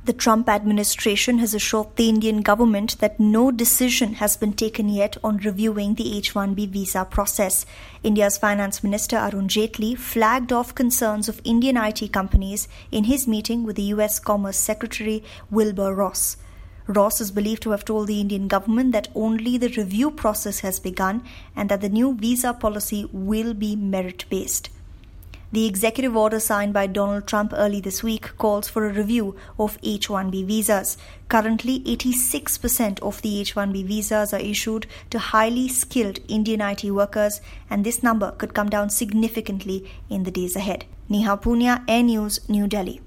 The Trump administration has assured the Indian government that no decision has been taken yet on reviewing the H-1B visa process. India's Finance Minister Arun Jaitley flagged off concerns of Indian IT companies in his meeting with the US Commerce Secretary Wilbur Ross. Ross is believed to have told the Indian government that only the review process has begun and that the new visa policy will be merit-based. The executive order signed by Donald Trump early this week calls for a review of H-1B visas. Currently, 86% of the H-1B visas are issued to highly skilled Indian IT workers, and this number could come down significantly in the days ahead. Neha Punya, Air News, New Delhi.